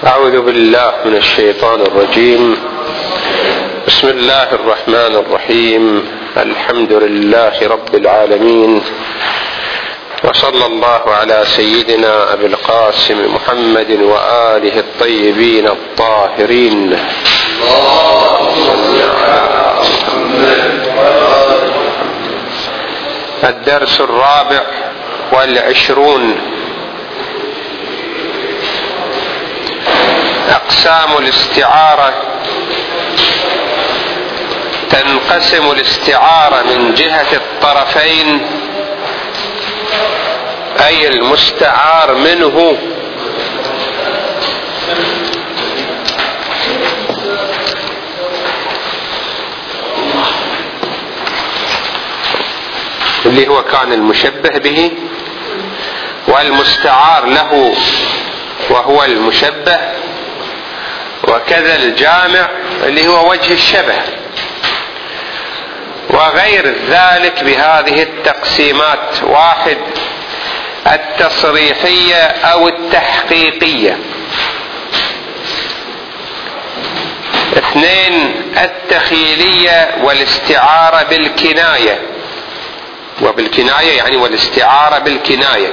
أعوذ بالله من الشيطان الرجيم. بسم الله الرحمن الرحيم. الحمد لله رب العالمين، وصلى الله على سيدنا أبي القاسم محمد وآله الطيبين الطاهرين. الدرس 24. أقسام الاستعارة. تنقسم الاستعارة من جهة الطرفين، أي المستعار منه اللي هو كان المشبه به، والمستعار له وهو المشبه، وكذا الجامع اللي هو وجه الشبه، وغير ذلك بهذه التقسيمات: 1. التصريحية أو التحقيقية. 2. التخيلية والاستعارة بالكناية، وبالكناية يعني والاستعارة بالكناية.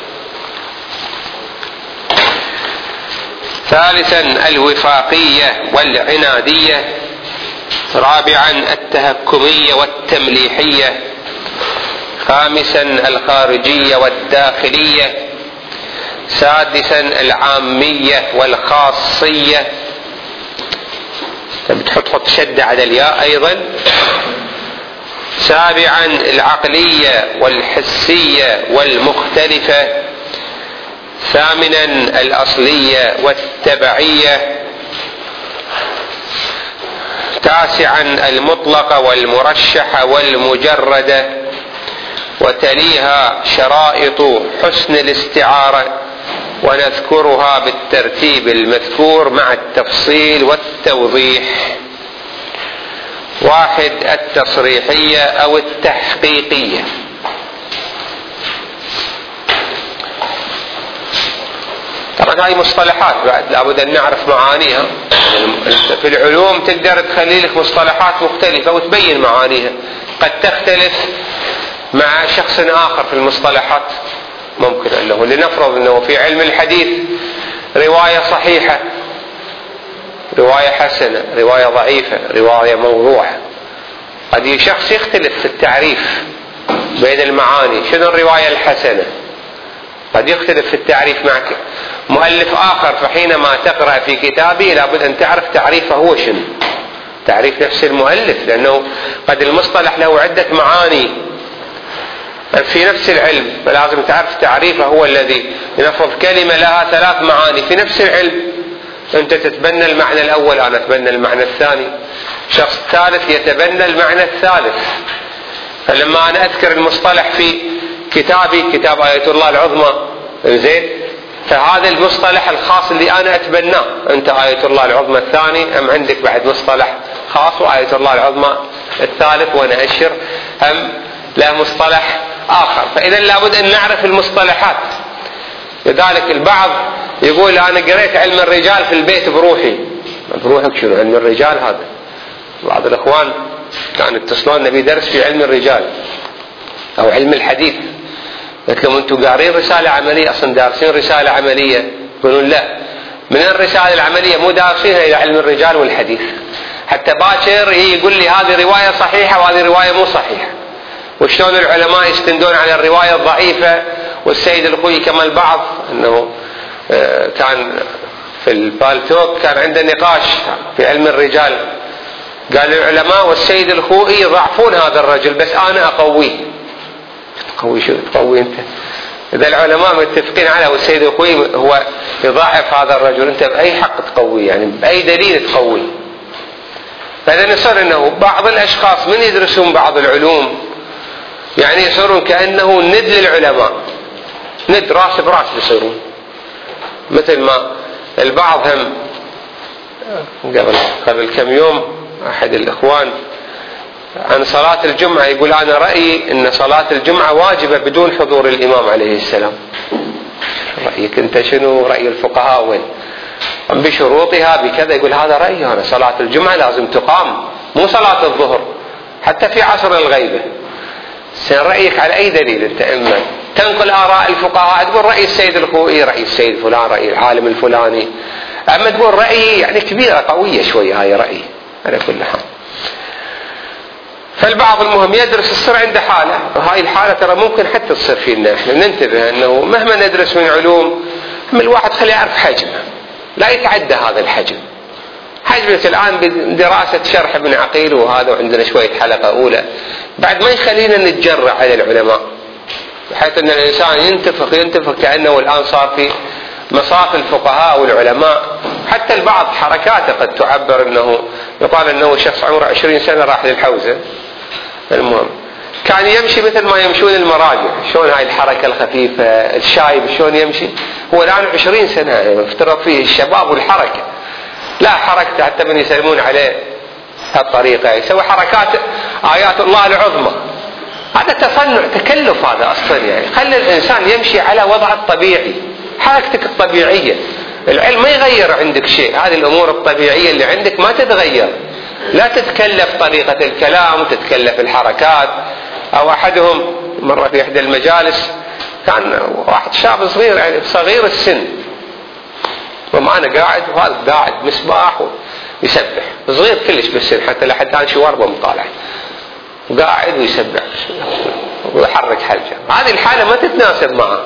3. الوفاقية والعنادية. 4. التهكمية والتمليحية. 5. الخارجية والداخلية. 6. العامية والخاصية. بتحط شدة على الياء أيضا. 7. العقلية والحسية والمختلفة. 8. الأصلية والتبعية. 9. المطلقة والمرشحة والمجردة. وتليها شرائط حسن الاستعارة، ونذكرها بالترتيب المذكور مع التفصيل والتوضيح. 1. التصريحية أو التحقيقية. طبعا هاي مصطلحات بعد لابد أن نعرف معانيها. في العلوم تقدر تخلي لك مصطلحات مختلفة وتبين معانيها، قد تختلف مع شخص آخر في المصطلحات. ممكن أنه لنفرض أنه في علم الحديث رواية صحيحة، رواية حسنة، رواية ضعيفة، رواية موضوعة. قد شخص يختلف في التعريف بين المعاني. شنو الرواية الحسنة؟ قد يختلف في التعريف معك مؤلف آخر، فحينما تقرأ في كتابه لابد أن تعرف تعريفه هو شنو، تعريف نفس المؤلف، لأنه قد المصطلح له عدة معاني في نفس العلم، فلازم تعرف تعريفه هو الذي. لنفرض كلمة لها 3 معاني في نفس العلم، أنت تتبنى المعنى الأول، أنا أتبنى المعنى الثاني، شخص ثالث يتبنى المعنى الثالث. فلما أنا أذكر المصطلح في كتابي، كتاب آية الله العظمى، زين، فهذا المصطلح الخاص اللي أنا أتبناه. أنت آية الله العظمى الثاني، أم عندك بعد مصطلح خاص وآية الله العظمى الثالث، وأنا أشر أم لا مصطلح آخر. فإذا لابد أن نعرف المصطلحات. لذلك البعض يقول أنا قريت علم الرجال في البيت بروحي. بروحك شنو علم الرجال هذا؟ بعض الأخوان كانوا يتصلون نبي درس في علم الرجال أو علم الحديث، قلت لهم أنتم قارين رسالة عملية؟ أصلا دارسين رسالة عملية؟ يقولون لا. من الرسالة العملية مو دارسينها إلى علم الرجال والحديث، حتى باكر يقول لي هذه رواية صحيحة وهذه رواية مو صحيحة، وشلون العلماء يستندون على الرواية الضعيفة. والسيد الخوي كما البعض أنه كان في البالتوك كان عنده نقاش في علم الرجال، قال العلماء والسيد الخوي يضعفون هذا الرجل بس أنا أقويه. تقوي شو تقوي أنت؟ إذا العلماء متفقين على والسيد الخوي هو يضعف هذا الرجل، أنت بأي حق تقويه؟ يعني بأي دليل تقويه؟ فإذا يصير أنه بعض الأشخاص من يدرسون بعض العلوم يعني يصيرون كأنه ند للعلماء، ند راس براس يصيرون. مثل ما البعض هم قبل كم يوم أحد الإخوان عن صلاة الجمعة يقول أنا رأيي أن صلاة الجمعة واجبة بدون حضور الإمام عليه السلام. رأيك أنت شنو؟ رأي الفقهاء وين؟ بشروطها بكذا، يقول هذا رأيي أنا، صلاة الجمعة لازم تقام مو صلاة الظهر حتى في عصر الغيبة. رأيك على أي دليل أنت؟ إما تنقل آراء الفقهاء تقول رأي السيد الخوئي، رأي السيد فلان، رأي العالم الفلاني، أما تقول رأيي يعني كبيرة قوية شوية، هاي رأيي على كل حال. فالبعض المهم يدرس السر عند حالة، وهاي الحالة ترى ممكن حتى تصير فينا احنا، ننتبه انه مهما ندرس من علوم الواحد خليه يعرف حجمه، لا يتعدى هذا الحجم. حجمك الآن بدراسة شرح ابن عقيل وهذا، وعندنا شوية حلقة أولى، بعد ما يخلينا نتجرع على العلماء، بحيث أن الإنسان ينتفخ كأنه الآن صار في مصاف الفقهاء والعلماء. حتى البعض حركاته قد تعبر أنه يقال أنه شخص عمره 20 سنة راح للحوزة، المهم كان يمشي مثل ما يمشون المراجع، شلون هاي الحركة الخفيفة، الشايب شلون يمشي، هو الآن 20 سنة افترض فيه الشباب والحركة، لا حركته حتى من يسلمون عليه هالطريقة، يسوي حركات آيات الله العظمى. هذا تصنع تكلف هذا أصلا، يعني خلي الإنسان يمشي على وضعه الطبيعي، حركتك الطبيعية. العلم ما يغير عندك شيء، هذه الأمور الطبيعية اللي عندك ما تتغير، لا تتكلف طريقة الكلام، تتكلف الحركات. أو أحدهم مرة في إحدى المجالس كان واحد شاب صغير، يعني صغير السن، ومعنا قاعد وهذا قاعد مسباح ويسبح، صغير كلش بالسن حتى لحد الآن شواربه مطالع، وقاعد ويسبح ويحرك حلجه. هذه الحالة ما تتناسب معه.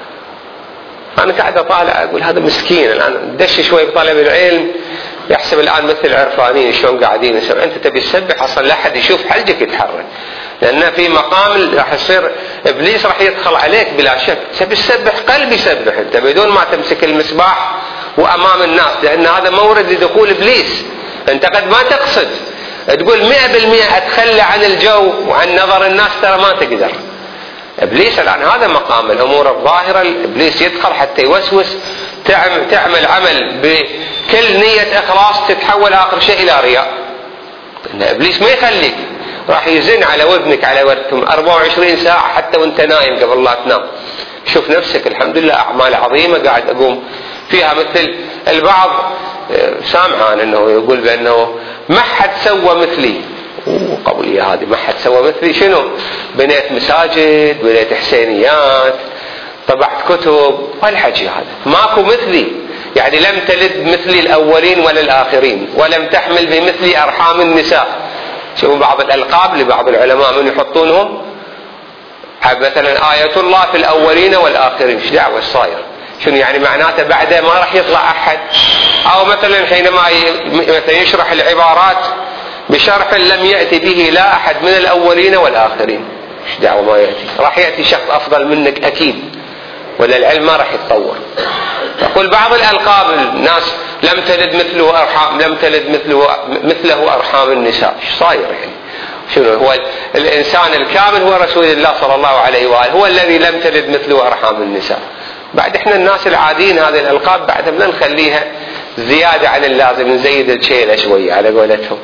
أنا قاعد أطالع أقول هذا مسكين الآن دش شوي بطلب العلم، يحسب الآن مثل العرفانين شلون قاعدين يسبح، أنت تبي تسبح أصلا لا أحد يشوف حلجك يتحرك، لأن في مقام راح يصير إبليس راح يدخل عليك بلا شك. تبي تسبح قلبي يسبح أنت بدون ما تمسك المسباح وأمام الناس، لأن هذا مورد لدخول إبليس. أنت قد ما تقصد تقول 100% أتخلى عن الجو وعن نظر الناس، ترى ما تقدر. إبليس الآن هذا مقام الأمور الظاهرة، إبليس يدخل حتى يوسوس، تعمل عمل بكل نية إخلاص تتحول آخر شيء إلى رياء. إن إبليس ما يخليك، راح يزن على ودنك على ودكم 24 ساعة حتى وانت نايم قبل لا تنام. شوف نفسك الحمد لله أعمال عظيمة قاعد أقوم فيها، مثل البعض سامعان أنه يقول بأنه ما حد سوى مثلي، قولي هذه ما حد سوى مثلي شنو؟ بنيت مساجد، بنيت حسينيات، طبعت كتب، والحكي هذا ماكو مثلي، يعني لم تلد مثلي الأولين ولا الآخرين، ولم تحمل بمثلي أرحام النساء. شوفوا بعض الألقاب لبعض العلماء من يحطونهم، مثلا آية الله في الأولين والآخرين، ايش دعوة صاير؟ شنو يعني معناته بعده ما راح يطلع أحد؟ أو مثلا حينما مثلا يشرح العبارات بشرح لم يأتي به لا أحد من الأولين والآخرين، ايش دعوة ما يأتي؟ راح يأتي شخص أفضل منك أكيد، ولا العلم ما راح يتطور. يقول بعض الألقاب الناس لم تلد مثله أرحام، لم تلد مثله أرحام النساء، ايش صاير يعني؟ شنو هو الإنسان الكامل؟ هو رسول الله صلى الله عليه وآله، هو الذي لم تلد مثله أرحام النساء. بعد احنا الناس العاديين هذه الألقاب بعد ما نخليها زيادة عن اللازم، نزيد الشيلة شوية على قولتهم.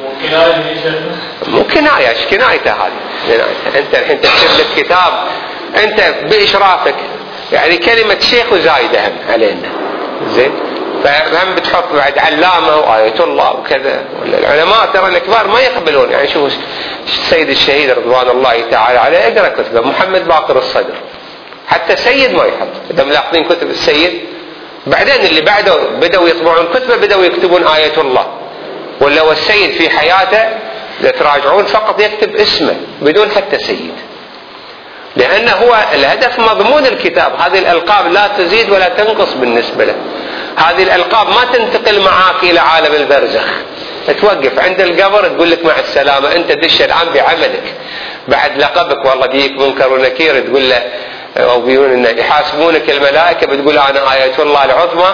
مو كناية، ايش كنايته هذه؟ انت الحين تكتب لك كتاب انت بإشرافك، يعني كلمة شيخ وزايدة هم علينا، زين؟ فهم بتحط بعد علامة وآية الله وكذا. العلماء ترى الكبار ما يقبلون، يعني شوف السيد الشهيد رضوان الله تعالى عليه، اقرأ كتبه محمد باقر الصدر، حتى سيد ما يحط. إذا ملاحظين كتب السيد بعدين اللي بعده بدأوا يطبعون كتبه، بدأوا يكتبون آية الله، ولا والسيد في حياته إذا تراجعون فقط يكتب اسمه بدون حتى سيد، لأنه هو الهدف مضمون الكتاب. هذه الألقاب لا تزيد ولا تنقص بالنسبة له، هذه الألقاب ما تنتقل معاك إلى عالم البرزخ، توقف عند القبر تقول لك مع السلامة، أنت دش الآن بعملك. بعد لقبك والله ديك منكر ونكير تقول له، أو بيقولون إن يحاسبونك الملائكة بتقول أنا آية الله العظمى،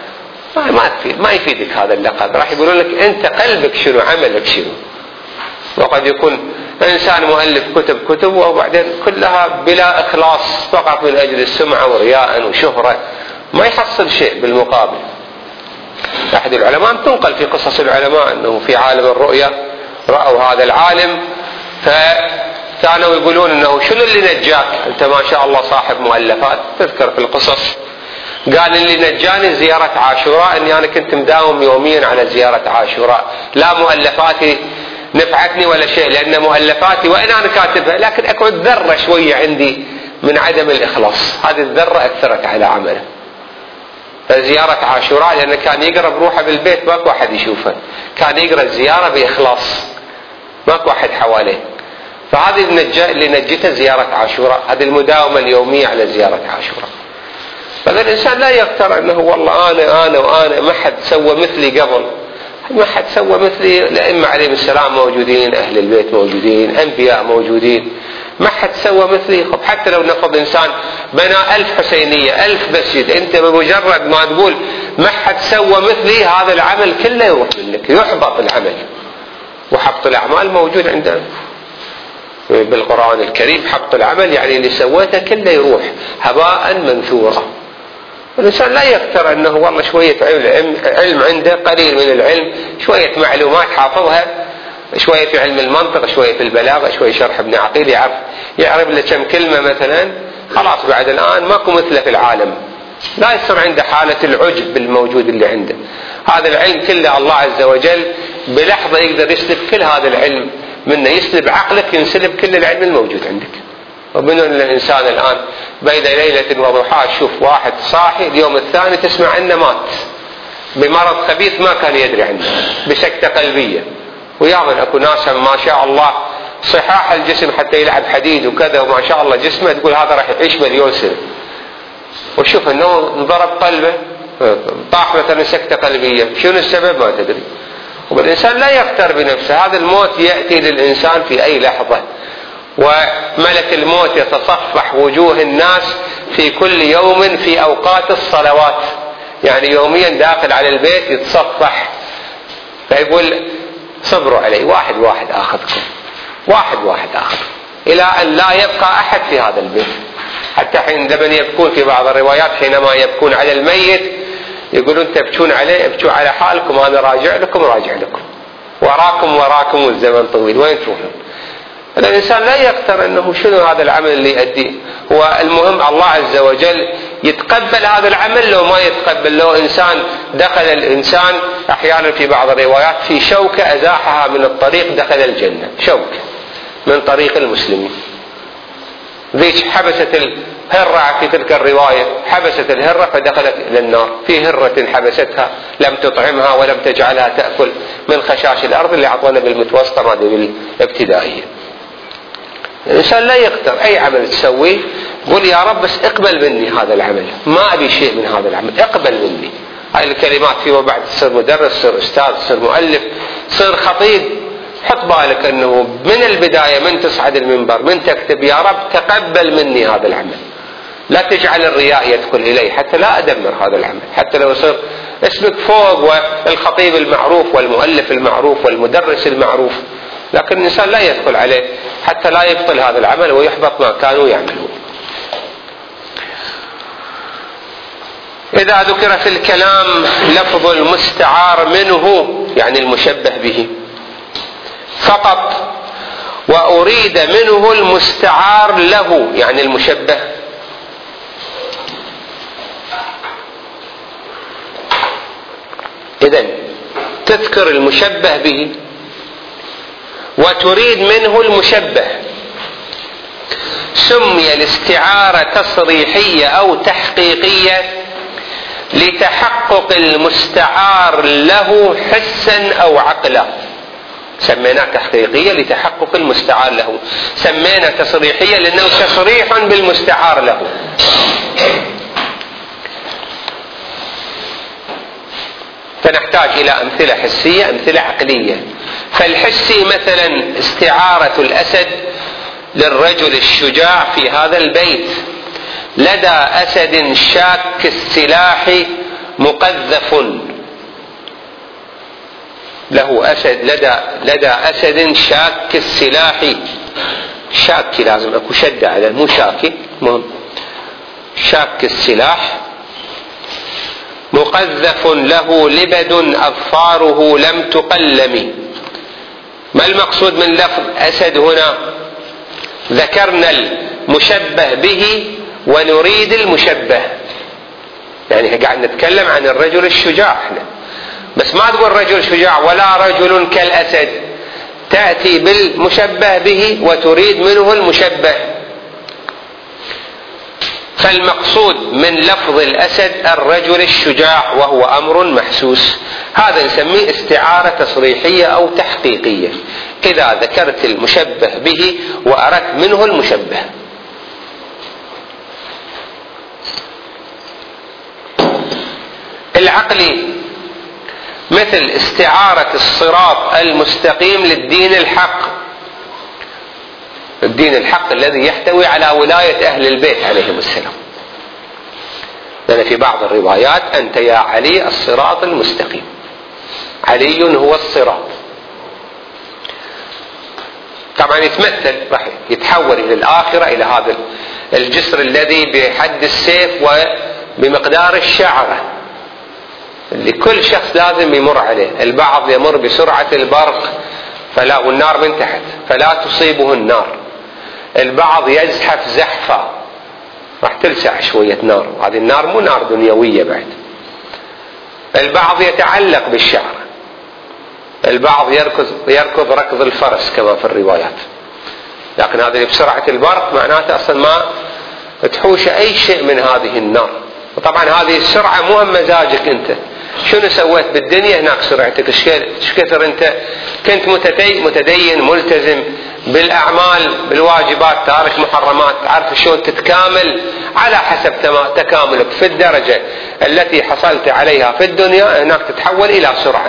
ما يفيدك هذا اللقب. راح يقولون لك أنت قلبك شنو، عملك شنو. وقد يكون إنسان مؤلف كتب وبعدين كلها بلا إخلاص، فقط من أجل السمعة ورياء وشهرة، ما يحصل شيء بالمقابل. أحد العلماء تنقل في قصص العلماء أنه في عالم الرؤيا رأوا هذا العالم، فكانوا يقولون أنه شنو اللي نجاك أنت ما شاء الله صاحب مؤلفات، تذكر في القصص قال اللي نجاني زيارة عاشوراء اني انا كنت مداوم يوميا على زيارة عاشوراء، لا مؤلفاتي نفعتني ولا شيء، لان مؤلفاتي وان انا كاتبها لكن اكو ذرة شوية عندي من عدم الاخلاص، هذه الذرة اثرت على عمله. فزيارة عاشوراء لانه كان يقرا بروحه بالبيت ماكو احد يشوفه، كان يقرا الزيارة باخلاص ماكو احد حواليه، فهذه اللي نجته زيارة عاشوراء، هذه المداومة اليومية على زيارة عاشوراء. فالإنسان لا يغتر أنه والله أنا ما حد سوى مثلي قبل، ما حد سوى مثلي، الأئمة عليهم السلام موجودين، أهل البيت موجودين، أنبياء موجودين، ما حد سوى مثلي. خب حتى لو نفض إنسان بنى 1000 حسينية 1000 مسجد، أنت بمجرد ما تقول ما حد سوى مثلي هذا العمل كله يروح منك، يحبط العمل. وحبط الأعمال موجود عندنا بالقرآن الكريم، حبط العمل يعني اللي سويته كله يروح هباء منثورا. الإنسان لا يغتر أنه والله شوية علم عنده، قليل من العلم، شوية معلومات حافظها، شوية في علم المنطق، شوية في البلاغة، شوية شرح ابن عقيل، يعرف له كم كلمة مثلا، خلاص بعد الآن ماكو مثله في العالم. لا يصير عنده حالة العجب بالموجود اللي عنده. هذا العلم كله الله عز وجل بلحظة يقدر يسلب كل هذا العلم منه، يسلب عقلك، ينسلب كل العلم الموجود عندك. ومن الإنسان الآن بين ليلة وضحاها تشوف واحد صاحي، اليوم الثاني تسمع أنه مات بمرض خبيث ما كان يدري عنه، بسكتة قلبية. ويعمل أكو ناس ما شاء الله صحاح الجسم حتى يلعب حديد وكذا، وما شاء الله جسمه تقول هذا راح يعيش مليون سنة، وشوف أنه انضرب قلبه، طاح مثلا سكتة قلبية، شنو السبب ما تدري. والإنسان لا يغتر بنفسه، هذا الموت يأتي للإنسان في أي لحظة، وملك الموت يتصفح وجوه الناس في كل يوم في أوقات الصلوات، يعني يوميا داخل على البيت يتصفح، فيقول صبروا علي، واحد واحد آخذكم، واحد واحد آخذكم، إلى أن لا يبقى أحد في هذا البيت. حتى حينما يبكون في بعض الروايات، حينما يبكون على الميت يقولون تبكون عليه، ابكوا على حالكم، أنا راجع لكم وراكم والزمن طويل، وين تروحون؟ الإنسان لا يقتر أنه شنو هذا العمل اللي يؤديه. هو المهم الله عز وجل يتقبل هذا العمل لو ما يتقبل. لو إنسان دخل الإنسان أحيانا في بعض الروايات في شوكة أزاحها من الطريق دخل الجنة، شوكة من طريق المسلمين. ذيك حبست الهرة في تلك الرواية، حبست الهرة فدخلت إلى النار، في هرة حبستها لم تطعمها ولم تجعلها تأكل من خشاش الأرض اللي عطونا بالمتوسطة ما بالابتدائية. الإنسان لا يقدر أي عمل تسويه قل يا رب بس اقبل مني هذا العمل، ما أبي شيء من هذا العمل، اقبل مني. هاي الكلمات فيما بعد تصير مدرس، تصير أستاذ، تصير مؤلف، تصير خطيب، حط بالك أنه من البداية من تصعد المنبر من تكتب يا رب تقبل مني هذا العمل، لا تجعل الرياء يدخل إلي حتى لا أدمر هذا العمل، حتى لو يصير اسمك فوق والخطيب المعروف والمؤلف المعروف والمدرس المعروف، لكن الإنسان لا يدخل عليه حتى لا يبطل هذا العمل ويحبط ما كانوا يعملون. إذا ذكر في الكلام لفظ المستعار منه يعني المشبه به فقط، وأريد منه المستعار له يعني المشبه، إذن تذكر المشبه به وتريد منه المشبه، سمي الاستعارة تصريحية أو تحقيقية لتحقق المستعار له حسا أو عقلا. سميناه تحقيقية لتحقق المستعار له، سمينا تصريحية لأنه تصريح بالمستعار له. فنحتاج إلى أمثلة حسية أمثلة عقلية. فالحسي مثلا استعارة الأسد للرجل الشجاع في هذا البيت، لدى أسد شاك السلاح مقذف، له أسد لدى أسد شاك السلاح، شاكي لازم أكو شدة على مو شاكي، مهم شاك السلاح، مقذف له لبد أظفاره لم تقلم. ما المقصود من لفظ أسد هنا؟ ذكرنا المشبه به ونريد المشبه، يعني قاعد نتكلم عن الرجل الشجاع احنا، بس ما تقول رجل شجاع ولا رجل كالأسد، تأتي بالمشبه به وتريد منه المشبه. فالمقصود من لفظ الأسد الرجل الشجاع، وهو أمر محسوس. هذا نسميه استعارة تصريحية أو تحقيقية، إذا ذكرت المشبه به وأردت منه المشبه. العقلي مثل استعارة الصراط المستقيم للدين الحق، الدين الحق الذي يحتوي على ولاية أهل البيت عليهم السلام. لأن في بعض الروايات أنت يا علي الصراط المستقيم، علي هو الصراط. طبعا يتمثل راح يتحول إلى الآخرة إلى هذا الجسر الذي بحد السيف وبمقدار الشعرة اللي كل شخص لازم يمر عليه. البعض يمر بسرعة البرق فلا، والنار من تحت فلا تصيبه النار. البعض يزحف زحفة راح تلسع شوية نار، هذه النار مو نار دنيوية بعد. البعض يتعلق بالشعر، البعض يركض ركض الفرس كما في الروايات. لكن هذا اللي بسرعة البرق معناته أصلا ما تحوش أي شيء من هذه النار. وطبعا هذه السرعة مو هم مزاجك أنت، شنو سويت بالدنيا هناك سرعتك، ايش كثر انت كنت متدين ملتزم بالاعمال بالواجبات تارك محرمات، عارف شلون تتكامل على حسب تكاملك في الدرجة التي حصلت عليها في الدنيا. هناك تتحول الى سرعة،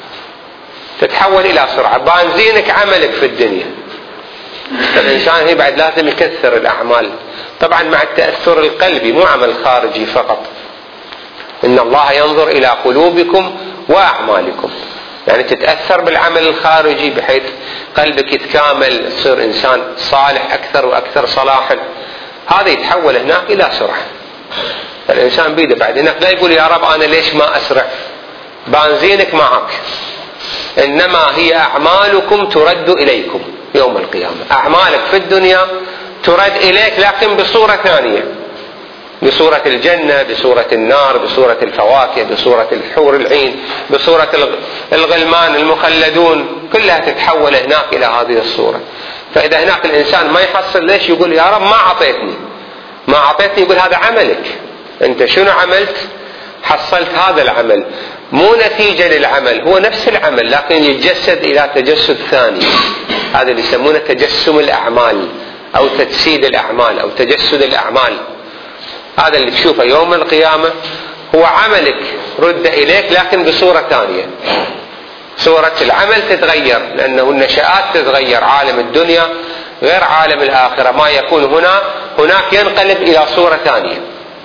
تتحول الى سرعة. بنزينك عملك في الدنيا. الانسان هي بعد لازم يكثر الاعمال، طبعا مع التأثر القلبي مو عمل خارجي فقط. إن الله ينظر إلى قلوبكم وأعمالكم، يعني تتأثر بالعمل الخارجي بحيث قلبك يتكامل، تصير إنسان صالح أكثر وأكثر صلاحا. هذا يتحول هناك إلى سرعة. الإنسان بيده بعد هناك لا يقول يا رب أنا ليش ما أسرع، بنزينك معك، إنما هي أعمالكم ترد إليكم يوم القيامة. أعمالك في الدنيا ترد إليك لكن بصورة ثانية، بصورة الجنة، بصورة النار، بصورة الفواكه، بصورة الحور العين، بصورة الغلمان المخلدون، كلها تتحول هناك إلى هذه الصورة. فإذا هناك الإنسان ما يحصل ليش يقول يا رب ما أعطيتني، يقول هذا عملك أنت، شنو عملت؟ حصلت هذا العمل، مو نتيجة للعمل، هو نفس العمل لكن يتجسد إلى تجسد ثاني. هذا اللي يسمونه تجسم الأعمال أو تجسيد الأعمال أو تجسد الأعمال. هذا اللي تشوفه يوم القيامة هو عملك رد إليك لكن بصورة ثانية. صورة العمل تتغير لأنه النشآت تتغير، عالم الدنيا غير عالم الآخرة، ما يكون هناك ينقلب إلى صورة ثانية.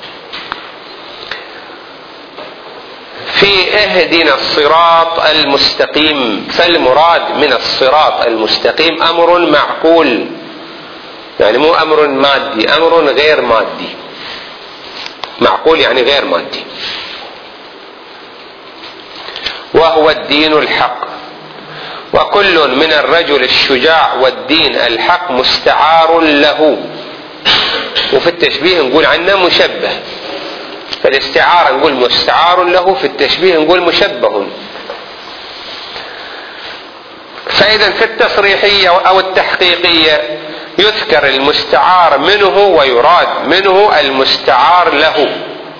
في اهدنا الصراط المستقيم، فالمراد من الصراط المستقيم أمر معقول، يعني مو أمر مادي، أمر غير مادي. معقول يعني غير مادي. وهو الدين الحق. وكل من الرجل الشجاع والدين الحق مستعار له. وفي التشبيه نقول عنه مشبه، فالاستعارة نقول مستعار له، في التشبيه نقول مشبه. فإذا في التصريحية أو التحقيقية يذكر المستعار منه ويراد منه المستعار له.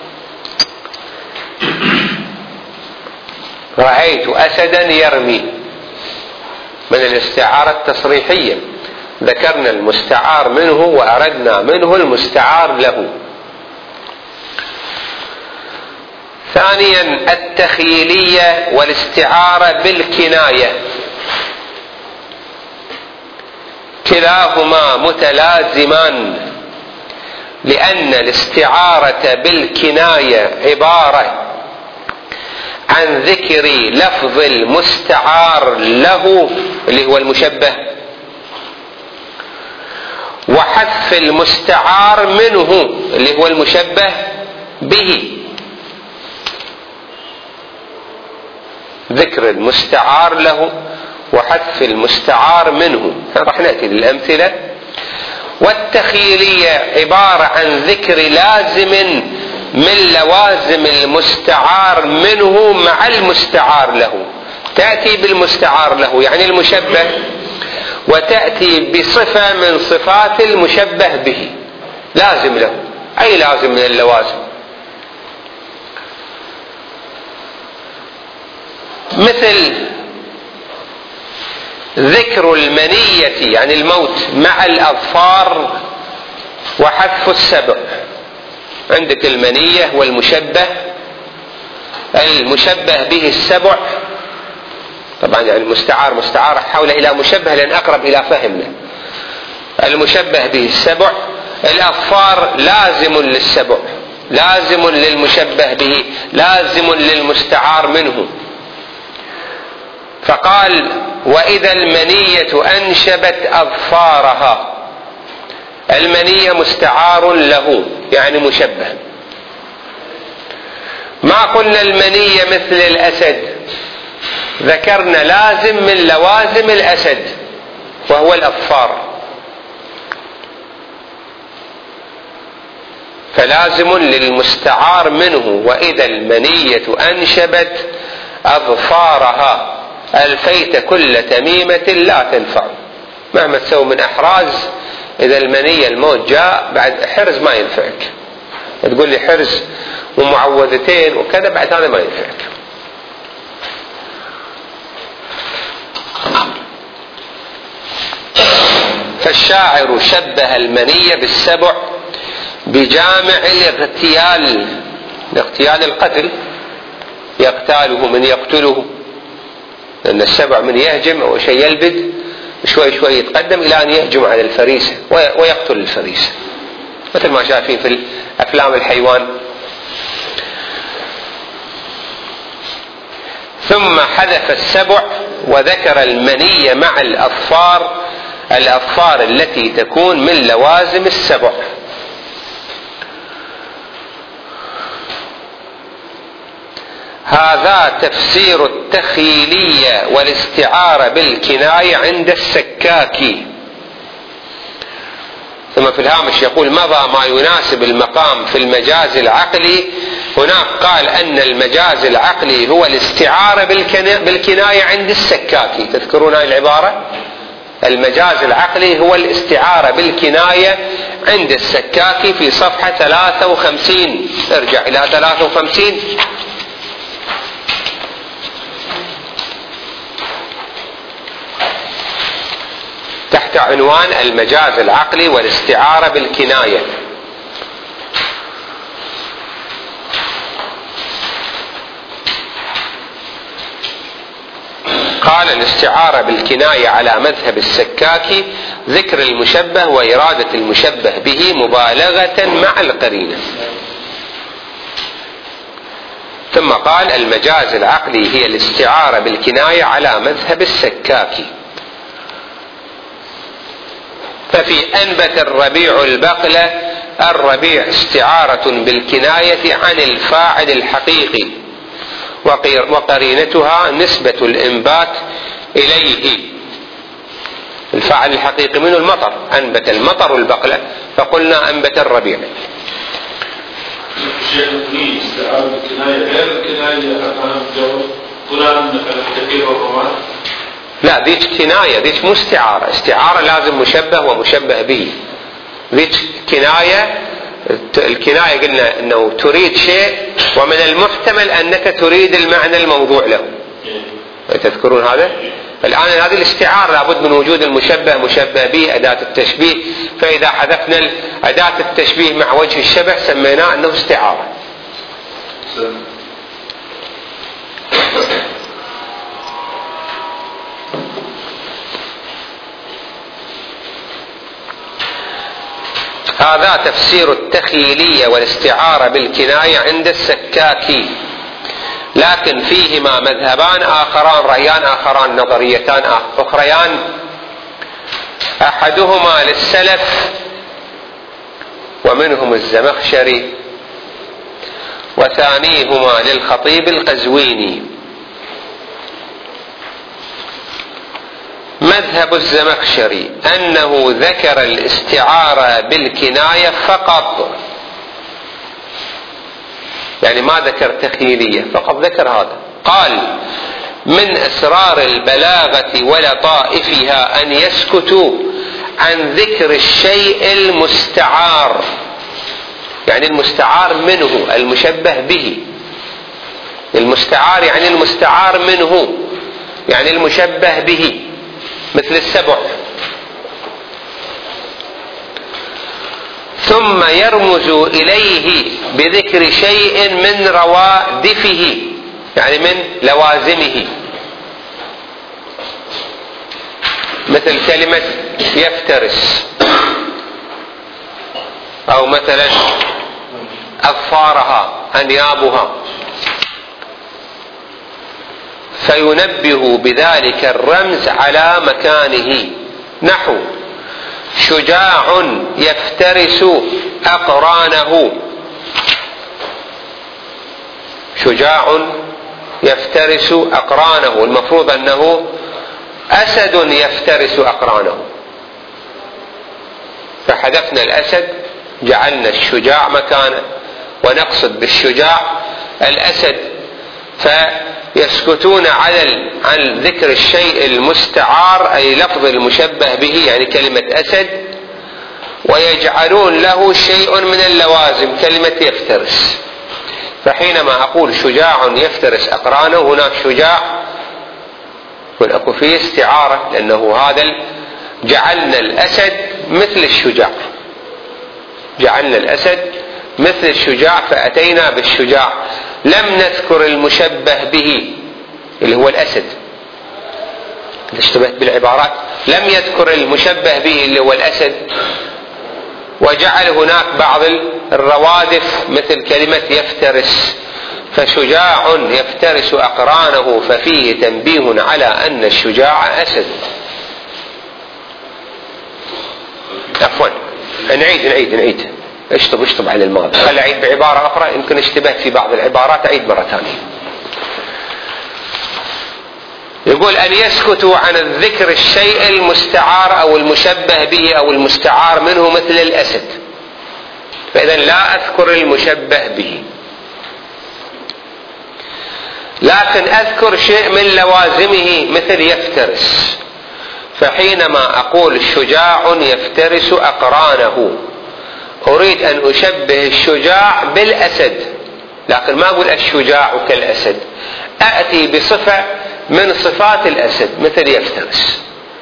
رأيت أسدا يرمي، من الاستعارة التصريحية ذكرنا المستعار منه وأردنا منه المستعار له. ثانيا التخيلية والاستعارة بالكناية، كلاهما متلازمان، لأن الاستعارة بالكناية عبارة عن ذكر لفظ المستعار له اللي هو المشبه، وحذف المستعار منه اللي هو المشبه به. ذكر المستعار له وحذف المستعار منه، راح نأتي للأمثلة. والتخيلية عبارة عن ذكر لازم من لوازم المستعار منه مع المستعار له. تأتي بالمستعار له يعني المشبه، وتأتي بصفة من صفات المشبه به لازم له. أي لازم من اللوازم؟ مثل ذكر المنية يعني الموت مع الأظفار وحذف السبع. عندك المنية والمشبه، المشبه به السبع، طبعا يعني المستعار مستعار حول إلى مشبه لأن أقرب إلى فهمنا. المشبه به السبع، الأظفار لازم للسبع، لازم للمشبه به، لازم للمستعار منه. فقال وإذا المنية أنشبت أظفارها. المنية مستعار له يعني مشبه. ما قلنا المنية مثل الأسد، ذكرنا لازم من لوازم الأسد وهو الأظفار، فلازم للمستعار منه. وإذا المنية أنشبت أظفارها ألفيت كل تميمة لا تنفع. مهما تسوي من أحراز إذا المنية الموت جاء بعد حرز ما ينفعك. تقول لي حرز ومعوذتين وكذا بعد هذا ما ينفعك. فالشاعر شبه المنية بالسبع بجامع الاغتيال. الاغتيال القتل، يقتاله من يقتله، لأن السبع من يهجم أو شيء يلبد شوي شوي يتقدم إلى أن يهجم على الفريسة ويقتل الفريسة، مثل ما شايفين في أفلام الحيوان. ثم حذف السبع وذكر المنية مع الأظفار، الأظفار التي تكون من لوازم السبع. هذا تفسير التخيلية والاستعارة بالكناية عند السكاكي. ثم في الهامش يقول مضى ما يناسب المقام في المجاز العقلي. هناك قال أن المجاز العقلي هو الاستعارة بالكناية عند السكاكي. تذكرون هذه العبارة؟ المجاز العقلي هو الاستعارة بالكناية عند السكاكي في صفحة 53. ارجع إلى 53. تحت عنوان المجاز العقلي والاستعارة بالكناية. قال الاستعارة بالكناية على مذهب السكاكي ذكر المشبه وإرادة المشبه به مبالغة مع القرينة. ثم قال المجاز العقلي هي الاستعارة بالكناية على مذهب السكاكي. ففي أنبت الربيع البقلة، الربيع استعارة بالكناية عن الفاعل الحقيقي وقرينتها نسبة الإنبات إليه. الفاعل الحقيقي منه المطر، أنبت المطر البقلة فقلنا أنبت الربيع. استعارة بالكناية غير الكناية فلان التكبير والرمان. لا ذيك كناية، ذيك مو استعارة. استعارة لازم مشبه ومشبه به. ذيك كناية، الكناية قلنا أنه تريد شيء ومن المحتمل أنك تريد المعنى الموضوع له. تذكرون هذا؟ الآن هذه الاستعارة لابد من وجود المشبه مشبه به أداة التشبيه. فإذا حذفنا أداة التشبيه مع وجه الشبه سميناه أنه استعارة. هذا تفسير التخيلية والاستعارة بالكناية عند السكاكي. لكن فيهما مذهبان آخران، رأيان آخران، نظريتان أخريان. أحدهما للسلف ومنهم الزمخشري، وثانيهما للخطيب القزويني. مذهب الزمخشري أنه ذكر الاستعارة بالكناية فقط، يعني ما ذكر تخيلية، فقط ذكر هذا. قال: من أسرار البلاغة ولطائفها أن يسكتوا عن ذكر الشيء المستعار، يعني المستعار منه المشبه به. المستعار يعني المستعار منه، يعني المشبه به، مثل السبع. ثم يرمز إليه بذكر شيء من روادفه، يعني من لوازمه، مثل كلمة يفترس، أو مثلا أظفارها، أنيابها، فينبه بذلك الرمز على مكانه. نحو: شجاع يفترس أقرانه. شجاع يفترس أقرانه، المفروض أنه أسد يفترس أقرانه، فحذفنا الأسد، جعلنا الشجاع مكانه، ونقصد بالشجاع الأسد. فيسكتون عن ذكر الشيء المستعار، أي لفظ المشبه به، يعني كلمة أسد، ويجعلون له شيء من اللوازم، كلمة يفترس. فحينما أقول شجاع يفترس أقرانه، هناك شجاع يكون فيه استعارة، لأنه هذا جعلنا الأسد مثل الشجاع، جعلنا الأسد مثل الشجاع، فأتينا بالشجاع، لم نذكر المشبه به اللي هو الأسد. اشتبهت بالعبارات، لم يذكر المشبه به اللي هو الأسد، وجعل هناك بعض الروادف مثل كلمة يفترس. فشجاع يفترس أقرانه، ففيه تنبيه على أن الشجاع أسد. عفوا، نعيد اشطب على الماضي، خلي أعيد بعبارة أخرى، يمكن اشتبهت في بعض العبارات، أعيد مرة ثانية. يقول: أن يسكتوا عن الذكر الشيء المستعار أو المشبه به أو المستعار منه، مثل الأسد، فإذا لا أذكر المشبه به، لكن أذكر شيء من لوازمه مثل يفترس. فحينما أقول شجاع يفترس أقرانه، أريد أن أشبه الشجاع بالأسد، لكن ما أقول الشجاع كالأسد، أأتي بصفة من صفات الأسد مثل يفترس،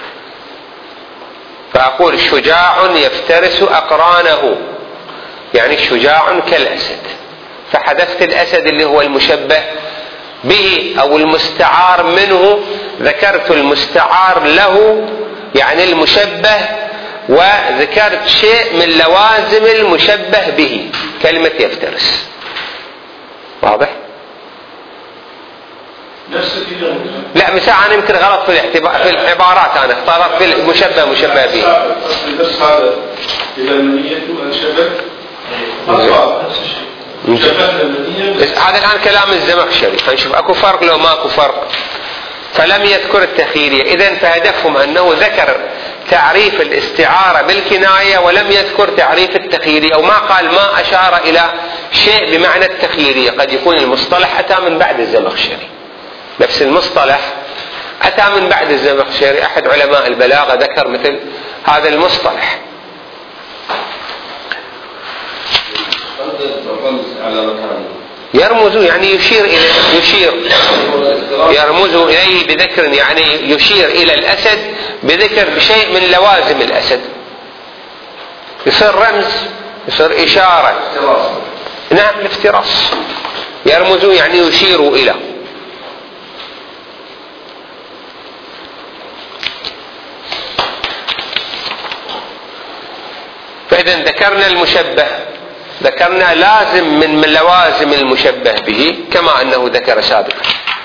فأقول شجاع يفترس أقرانه، يعني شجاع كالأسد. فحذفت الأسد اللي هو المشبه به أو المستعار منه، ذكرت المستعار له يعني المشبه، وذكرت شيء من لوازم المشبه به، كلمة يفترس. واضح؟ لا، مساء أنا يمكن غلط في العبارات، أنا اختارت في المشبه مشبه به. بس هذا إذا المنية الشبه هذا الآن كلام الزمخشري، هنشوف أكو فرق لو ماكو فرق. فلم يذكر التخيلية، إذن فهدفهم أنه ذكر تعريف الاستعارة بالكناية ولم يذكر تعريف التخيلية، أو ما قال، ما أشار إلى شيء بمعنى التخيلية. قد يكون المصطلح أتى من بعد الزمخشري، نفس المصطلح أتى من بعد الزمخشري، أحد علماء البلاغة ذكر مثل هذا المصطلح. يرمز يعني يرمز إليه بذكر، يعني يشير إلى الأسد بذكر بشيء من لوازم الأسد، يصير رمز، يصير إشارة. نعم، الافتراس. يرمز يعني يشير إلى. فإذا ذكرنا المشبه، ذكرنا لازم من لوازم المشبه به كما أنه ذكر سابقا.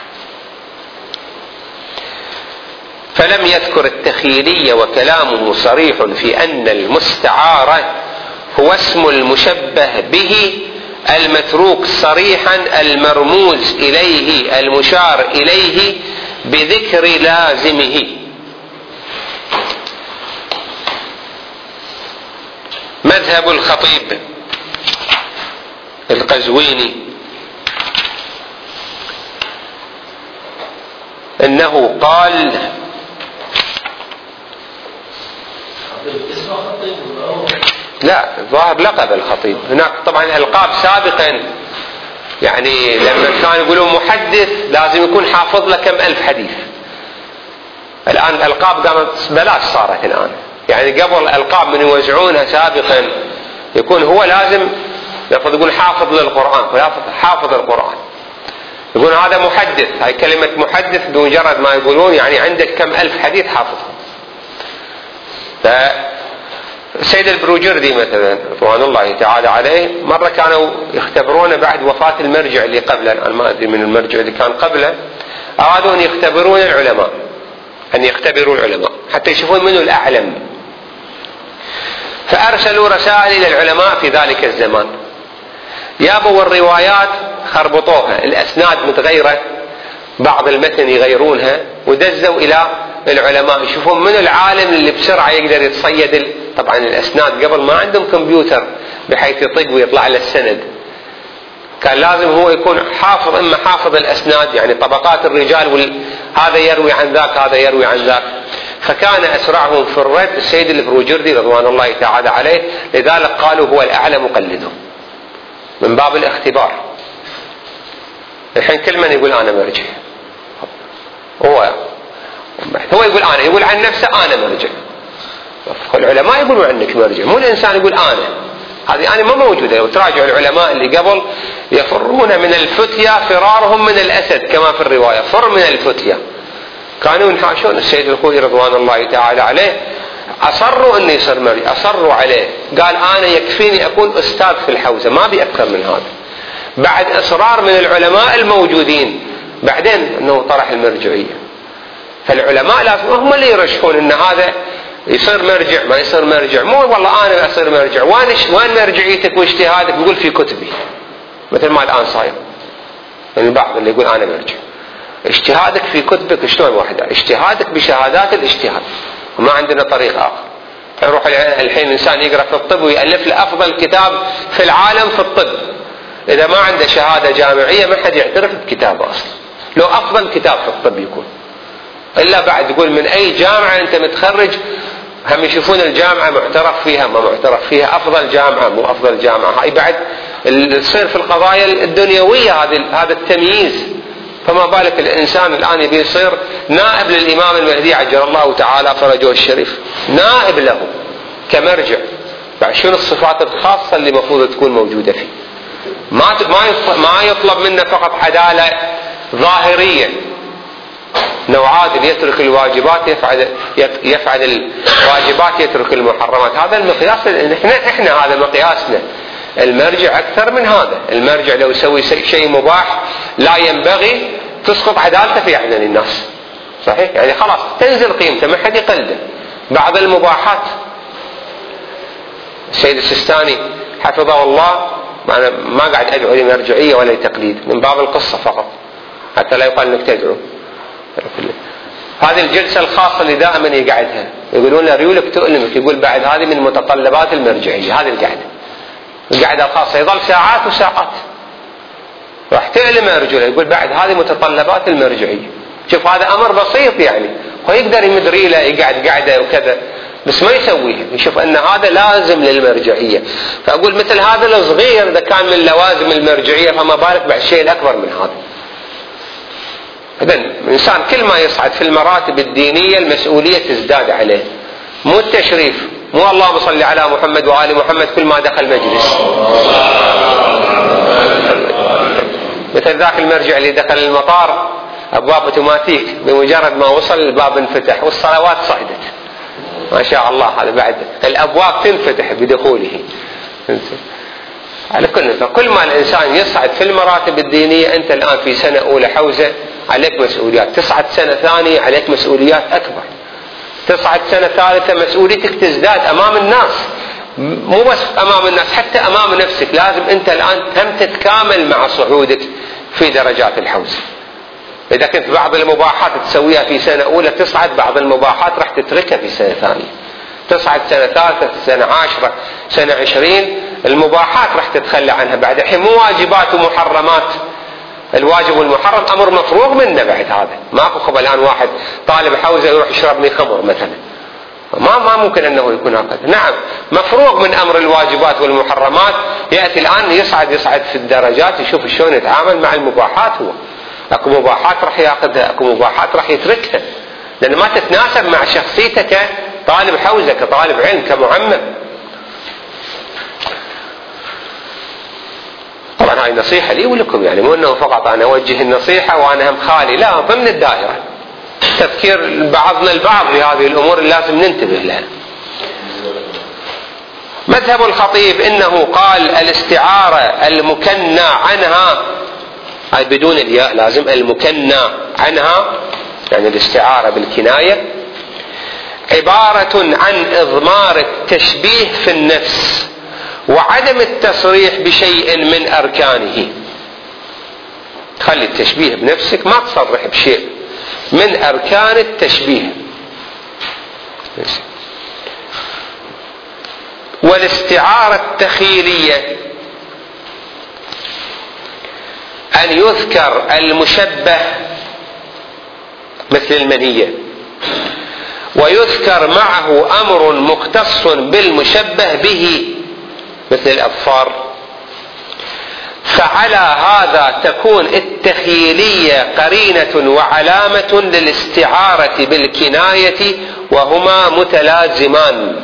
فلم يذكر التخيلية، وكلامه صريح في أن المستعارة هو اسم المشبه به المتروك صريحا المرموز إليه المشار إليه بذكر لازمه. مذهب الخطيب القزويني أنه قال لا ظاهر لقب الخطيب. هناك طبعا ألقاب سابقا، يعني لما كانوا يقولون محدث لازم يكون حافظ له كم ألف حديث. الآن الألقاب قامت بلاش صارت الآن، يعني قبل الألقاب من يوزعونها سابقا يكون هو لازم يقول حافظ للقرآن، حافظ القرآن، يقول هذا محدث. هاي كلمة محدث بمجرد ما يقولون يعني عندك كم ألف حديث حافظهم. فالسيد البروجردي مثلا رضوان الله تعالى عليه مرة كانوا يختبرونه بعد وفاة المرجع اللي قبله، الآن ما أدري من المرجع اللي كان قبله، أرادوا أن يختبرون العلماء، أن يختبروا العلماء حتى يشوفون منه الأعلم. فأرسلوا رسائل إلى العلماء في ذلك الزمان، جابوا الروايات خربطوها، الأسناد متغيرة، بعض المتن يغيرونها، ودزوا إلى العلماء يشوفون من العالم اللي بسرعة يقدر يتصيد. طبعا الأسناد قبل ما عندهم كمبيوتر بحيث يطق ويطلع له السند، كان لازم هو يكون حافظ، إما حافظ الأسناد يعني طبقات الرجال، هذا يروي عن ذاك هذا يروي عن ذاك. فكان أسرعهم في الرد السيد البروجردي رضوان الله تعالى عليه، لذلك قالوا هو الأعلم قلدهم من باب الاختبار. الحين كل من يقول أنا مرجع، هو يقول أنا، يقول عن نفسه أنا مرجع. العلماء يقولوا عنك مرجع، مو الإنسان يقول أنا. هذه أنا ما موجودة. لو تراجعوا العلماء اللي قبل يفرون من الفتية فرارهم من الأسد، كما في الرواية فر من الفتية. كانوا ينحاشون السيد الخوئي رضوان الله تعالى عليه، أصروا أن يصير مرجع، أصروا عليه، قال أنا يكفيني أكون أستاذ في الحوزة، ما بي أكثر من هذا. بعد إصرار من العلماء الموجودين، بعدين أنه طرح المرجعية. فالعلماء لازم هم اللي يرشحون أن هذا يصير مرجع ما يصير مرجع، مو والله أنا أصير مرجع. وين مرجعيتك واجتهادك؟ يقول في كتبي، مثل ما الآن صاير من البعض اللي يقول أنا مرجع. اجتهادك في كتبك شلون واحدة؟ اجتهادك بشهادات الاجتهاد، وما عندنا طريق آخر. يروح الحين الإنسان يقرأ في الطب ويألف له أفضل كتاب في العالم في الطب، إذا ما عنده شهادة جامعية ما حد يعترف بكتابه أصلا، لو أفضل كتاب في الطب يكون. إلا بعد يقول من أي جامعة أنت متخرج، هم يشوفون الجامعة معترف فيها ما معترف فيها، أفضل جامعة مو أفضل جامعة. هاي بعد تصير في القضايا الدنيوية هذا التمييز. فما بالك الإنسان الآن يبي يصير نائب للإمام المهدي عجل الله تعالى فرجه الشريف، نائب له كمرجع. بعد شنو الصفات الخاصة اللي مفروض تكون موجودة فيه؟ ما يطلب منا فقط عدالة ظاهرية، نوعاد يترك الواجبات يفعل الواجبات يترك المحرمات. هذا المقياس، احنا هذا مقياسنا. المرجع أكثر من هذا. المرجع لو يسوي شيء مباح لا ينبغي تسقط عدالته في أعين الناس، صحيح؟ يعني خلاص تنزل قيمته، ما حد يقلده. بعض المباحات السيد السيستاني حفظه الله، أنا ما قاعد أدعو لمرجعية ولا لتقليد، من باب القصة فقط حتى لا يقال أنك تدعو. هذه الجلسة الخاصة اللي دائما يقعدها يقولون له ريولك تؤلمك، يقول بعد هذه من متطلبات المرجعية. هذه القعدة الخاصة يظل ساعات وساعات، راح تؤلم رجله، يقول بعد هذه متطلبات المرجعية. شوف هذا أمر بسيط يعني، هو يقدر يمد ريله يقعد قعدة وكذا، بس ما يسويه، يشوف أن هذا لازم للمرجعية. فأقول مثل هذا الصغير إذا كان من لوازم المرجعية، فما بالك بعد شيء الأكبر من هذا. إذن الإنسان كل ما يصعد في المراتب الدينية المسؤولية تزداد عليه، مو التشريف، مو اللهم صل على محمد وآل محمد كل ما دخل مجلس. مثل ذاك المرجع اللي دخل المطار أبواب اوتوماتيك، بمجرد ما وصل الباب انفتح والصلوات صعدت، ما شاء الله. هذا بعد الأبواب تنفتح بدخوله. على كل ما الإنسان يصعد في المراتب الدينية، أنت الآن في سنة أولى حوزة عليك مسؤوليات، تصعد سنة ثانية عليك مسؤوليات أكبر، تصعد سنة ثالثة مسؤوليتك تزداد أمام الناس، مو بس أمام الناس حتى أمام نفسك. لازم أنت الآن هم تتكامل مع صعودك في درجات الحوزة. إذا كنت بعض المباحات تسويها في سنة أولى تصعد، بعض المباحات راح تتركها في سنة ثانية، تصعد سنة ثالثة سنة 10 سنة 20 المباحات راح تتخلى عنها بعد. الحين مو واجبات ومحرمات الواجب والمحرم أمر مفروغ منه بعد. هذا ماكو خب الآن واحد طالب حوزة يروح يشرب لي خمر مثلا، ما ممكن أنه يكون هكذا. نعم مفروغ من أمر الواجبات والمحرمات، يأتي الآن يصعد في الدرجات، يشوف شلون يتعامل مع المباحات. هو اكو مباحات راح ياخذها، اكو مباحات راح يتركها، لأن ما تتناسب مع شخصيته كطالب حوزة، كطالب علم، كمعمم. طبعا هاي نصيحة لي ولكم، يعني مو انه فقط انا اوجه النصيحة وانا هم خالي، لا، ضمن الدائرة تذكير بعضنا البعض بهذه الامور اللي لازم ننتبه لها. مذهب الخطيب انه قال الاستعارة المكنى عنها، هاي بدون الياء لازم، المكنى عنها يعني الاستعارة بالكناية، عبارة عن اضمار التشبيه في النفس وعدم التصريح بشيء من أركانه. خلي التشبيه بنفسك، ما تصرح بشيء من أركان التشبيه. والاستعارة التخيلية أن يذكر المشبه مثل المنية، ويذكر معه أمر مختص بالمشبه به مثل الأظفار، فعلى هذا تكون التخيلية قرينة وعلامة للاستعارة بالكناية، وهما متلازمان.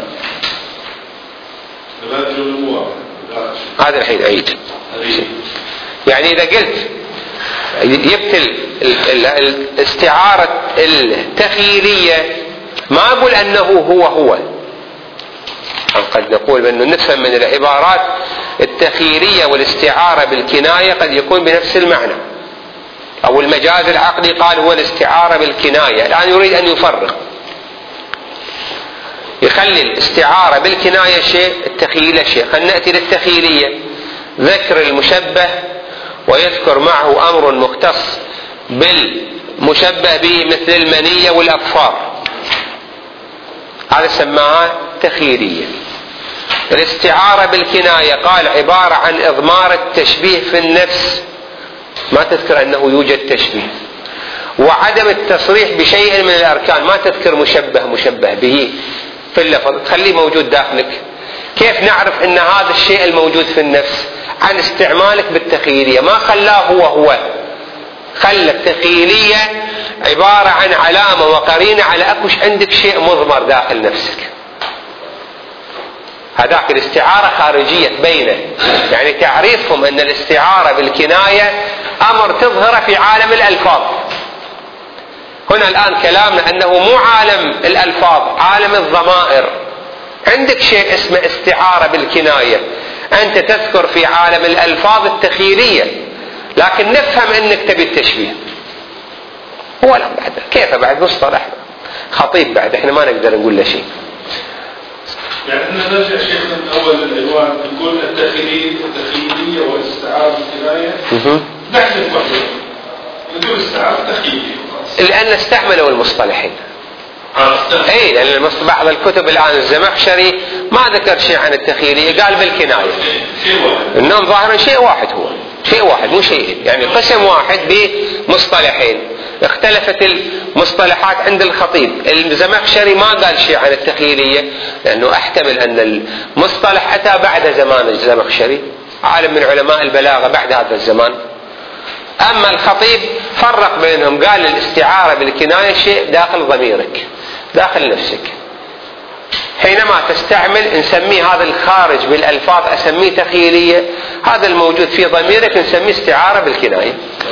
هذا الحين أعيد. يعني إذا قلت جبت الاستعارة التخيلية، ما أقول أنه هو قد نقول بأنه نفهم من العبارات التخيلية والاستعارة بالكناية قد يكون بنفس المعنى، أو المجاز العقلي قال هو الاستعارة بالكناية. الآن يريد أن يفرق، يخلي الاستعارة بالكناية شيء، التخيلة شيء. خلينا نأتي للتخيلية، ذكر المشبه ويذكر معه أمر مختص بالمشبه به مثل المنية والأظفار، هذا سماها تخيلية. الاستعارة بالكناية قال عبارة عن إضمار التشبيه في النفس، ما تذكر أنه يوجد تشبيه، وعدم التصريح بشيء من الأركان، ما تذكر مشبه به في اللفظ، تخليه موجود داخلك. كيف نعرف أن هذا الشيء الموجود في النفس؟ عن استعمالك بالتخيلية، ما خلاه هو، خلى التخيلية عبارة عن علامة وقرينة على أكوش عندك شيء مضمر داخل نفسك. هذاك الاستعارة خارجية بينه، يعني تعريفهم أن الاستعارة بالكناية أمر تظهر في عالم الألفاظ. هنا الآن كلامنا أنه مو عالم الألفاظ، عالم الضمائر. عندك شيء اسمه استعارة بالكناية، أنت تذكر في عالم الألفاظ التخيلية، لكن نفهم أنك تبي التشبيه. هو لا بعد كيف بعد مصطلح خطيب، بعد احنا ما نقدر نقول له شيء. يعني احنا نرجع شيخنا من اول العنوان، نقول التخيلية والاستعارة بالكناية نحن نفرق، نقول استعارة تخيلية لأن استعملوا المصطلحين. اي لأن بعض الكتب الآن الزمخشري ما ذكر شيء عن التخيلية، قال بالكناية. انهم ظاهرا شيء واحد، هو شيء واحد مو شيء، يعني قسم واحد بمصطلحين. اختلفت المصطلحات عند الخطيب. الزمخشري ما قال شيء عن التخيلية، لأنه احتمل أن المصطلح أتى بعد زمان الزمخشري، عالم من علماء البلاغة بعد هذا الزمان. أما الخطيب فرق بينهم، قال الاستعارة بالكناية شيء داخل ضميرك، داخل نفسك. حينما تستعمل نسميه هذا الخارج بالألفاظ أسميه تخيلية، هذا الموجود في ضميرك نسميه استعارة بالكناية.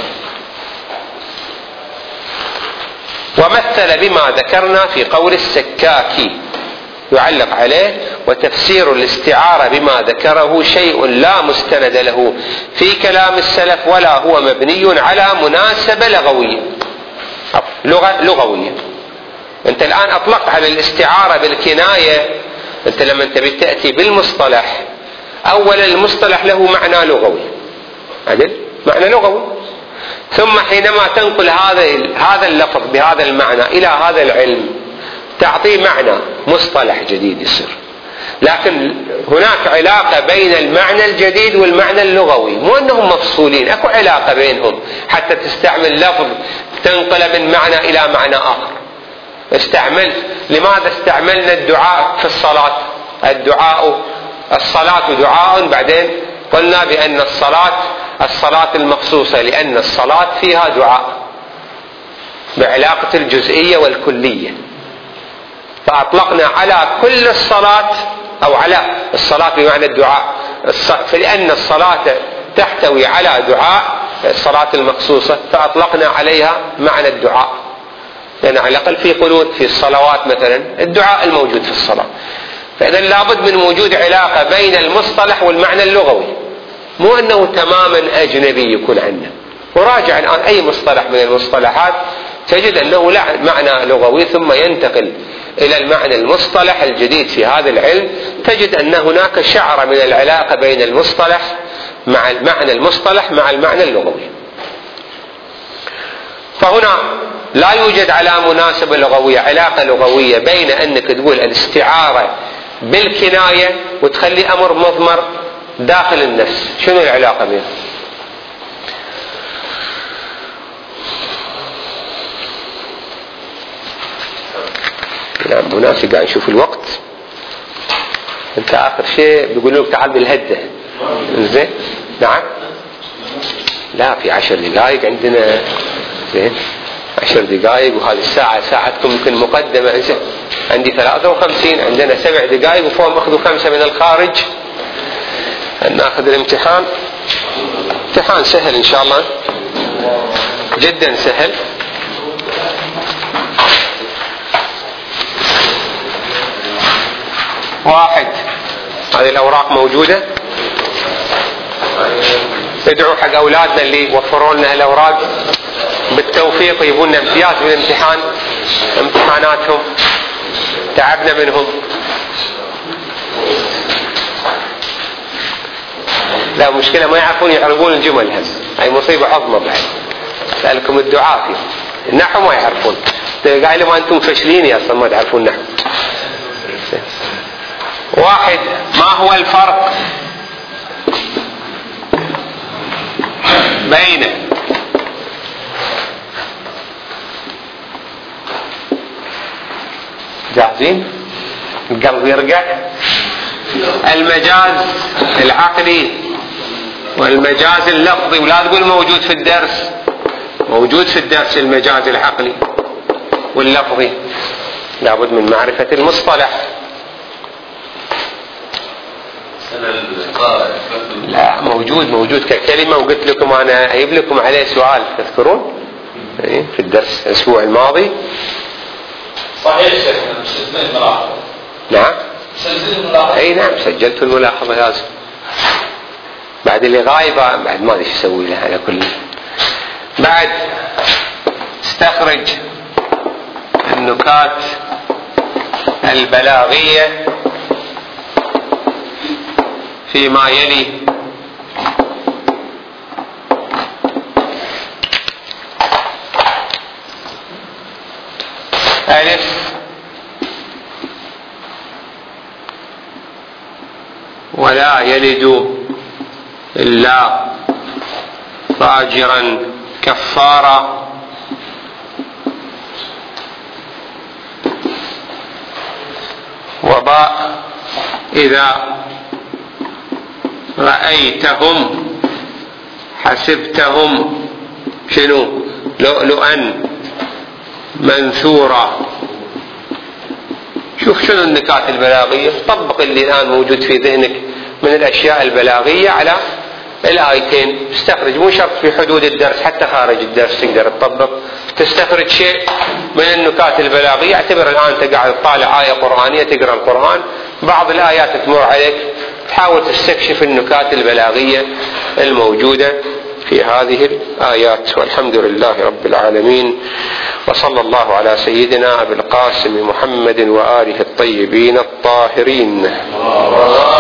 ومثل بما ذكرنا في قول السكاكي، يعلق عليه: وتفسير الاستعارة بما ذكره شيء لا مستند له في كلام السلف ولا هو مبني على مناسبة لغوية. انت الآن اطلقت على الاستعارة بالكناية، انت لما تبي تأتي بالمصطلح، اولا المصطلح له معنى لغوي، عدل معنى لغوي، ثم حينما تنقل هذا اللفظ بهذا المعنى الى هذا العلم تعطيه معنى مصطلح جديد يصير. لكن هناك علاقة بين المعنى الجديد والمعنى اللغوي، مو أنهم مفصولين، أكو علاقة بينهم حتى تستعمل لفظ تنقل من معنى إلى معنى آخر. لماذا استعملنا الدعاء في الصلاة؟ الصلاة دعاء، بعدين قلنا بأن الصلاة المخصوصة لأن الصلاة فيها دعاء بعلاقة الجزئية والكلية، فأطلقنا على كل الصلاة أو على الصلاة بمعنى الدعاء، فلأن الصلاة تحتوي على دعاء الصلاة المخصوصة فأطلقنا عليها معنى الدعاء، لأن على الأقل في قنوت في الصلوات مثلا الدعاء الموجود في الصلاة. فإذا لابد من وجود علاقة بين المصطلح والمعنى اللغوي، مو أنه تماما أجنبي يكون عندنا. وراجع الآن أي مصطلح من المصطلحات تجد أنه له معنى لغوي ثم ينتقل إلى المعنى المصطلح الجديد في هذا العلم، تجد أن هناك شعرة من العلاقة بين المصطلح مع المعنى المصطلح مع المعنى اللغوي. فهنا لا يوجد على مناسبة لغوية علاقة لغوية بين أنك تقول الاستعارة بالكناية وتخلي أمر مضمر داخل النفس. شنو العلاقة بينهم؟ نعم مناسب، قاعد نشوف الوقت. انت اخر شيء بيقولوا لك تعال بالهدة. زين نعم لا في 10 دقائق عندنا. زين 10 دقائق، وهذه الساعة ساعتكم يمكن مقدمة. عندي 53، عندنا 7 دقائق وفوق اخذوا 5 من الخارج. ناخذ الامتحان. امتحان سهل ان شاء الله، جدا سهل. واحد، هذه الأوراق موجودة، ادعوا حق أولادنا اللي وفروا لنا الأوراق بالتوفيق يجيبوا لنا امتياز بالامتحان، امتحاناتهم تعبنا منهم. لا مشكلة ما يعرفون يعرفون الجمل، هم هاي مصيبة عظمى بعد. سألكم الدعاء فيه النحو ما يعرفون، قايل ما أنتم فشلين يا أصلا ما تعرفون النحو. واحد، ما هو الفرق بين جاهزين؟ القلب يرقع. المجاز العقلي والمجاز اللفظي، ولا تقول موجود في الدرس، موجود في الدرس المجاز العقلي واللفظي، لابد من معرفة المصطلح. لا موجود ككلمة، وقلت لكم أنا أجيب لكم عليه سؤال تذكرون في الدرس الأسبوع الماضي. صحيح شيخنا سجلت الملاحظة. نعم سجلت الملاحظة. أي نعم سجلت الملاحظة لازم. بعد اللي غايبة بعد ما أدري شو أسوي له على كل. بعد استخرج النكات البلاغية فيما يلي. ألف، ولا يلد إلا فاجرا كفارا. وباء، إذا رأيتهم حسبتهم شنو؟ لؤلؤا منثورا. شوف شنو النكات البلاغية، طبق اللي الآن موجود في ذهنك من الأشياء البلاغية على الآيتين. استخرج، مو شرط في حدود الدرس، حتى خارج الدرس تقدر تطبق، تستخرج شيء من النكات البلاغية. اعتبر الآن انت قاعد تطالع آية قرآنية، تقرأ القرآن، بعض الآيات تمر عليك، تحاول تستكشف النكات البلاغية الموجودة في هذه الآيات. والحمد لله رب العالمين، وصلى الله على سيدنا أبي القاسم محمد وآله الطيبين الطاهرين.